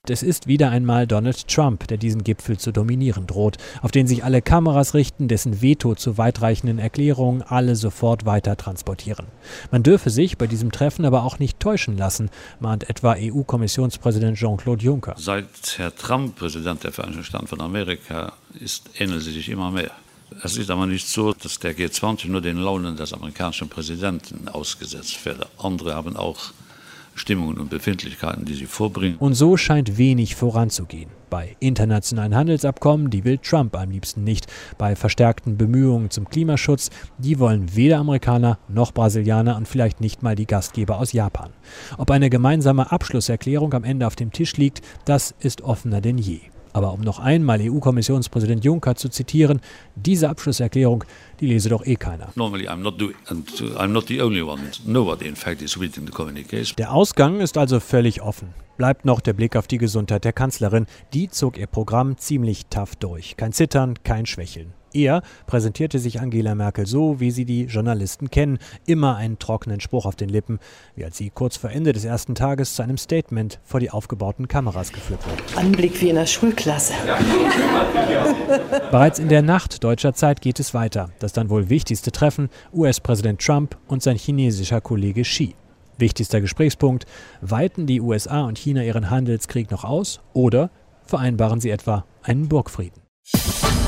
Es ist wieder einmal Donald Trump, der diesen Gipfel zu dominieren droht, auf den sich alle Kameras richten, dessen Veto zu weitreichenden Erklärungen alle sofort weiter transportieren. Man dürfe sich bei diesem Treffen aber auch nicht täuschen lassen, mahnt etwa EU-Kommissionspräsident Jean-Claude Juncker. Seit Herr Trump Präsident der Vereinigten Staaten von Amerika ist, ähneln sie sich immer mehr. Es ist aber nicht so, dass der G20 nur den Launen des amerikanischen Präsidenten ausgesetzt werde. Andere haben auch Stimmungen und Befindlichkeiten, die sie vorbringen. Und so scheint wenig voranzugehen. Bei internationalen Handelsabkommen, die will Trump am liebsten nicht. Bei verstärkten Bemühungen zum Klimaschutz, die wollen weder Amerikaner noch Brasilianer und vielleicht nicht mal die Gastgeber aus Japan. Ob eine gemeinsame Abschlusserklärung am Ende auf dem Tisch liegt, das ist offener denn je. Aber um noch einmal EU-Kommissionspräsident Juncker zu zitieren, diese Abschlusserklärung, die lese doch eh keiner. Der Ausgang ist also völlig offen. Bleibt noch der Blick auf die Gesundheit der Kanzlerin. Die zog ihr Programm ziemlich tough durch. Kein Zittern, kein Schwächeln. Eher präsentierte sich Angela Merkel so, wie sie die Journalisten kennen, immer einen trockenen Spruch auf den Lippen, wie als sie kurz vor Ende des ersten Tages zu einem Statement vor die aufgebauten Kameras geführt wurde. Anblick wie in der Schulklasse. Bereits in der Nacht deutscher Zeit geht es weiter. Das dann wohl wichtigste Treffen, US-Präsident Trump und sein chinesischer Kollege Xi. Wichtigster Gesprächspunkt: Weiten die USA und China ihren Handelskrieg noch aus oder vereinbaren sie etwa einen Burgfrieden?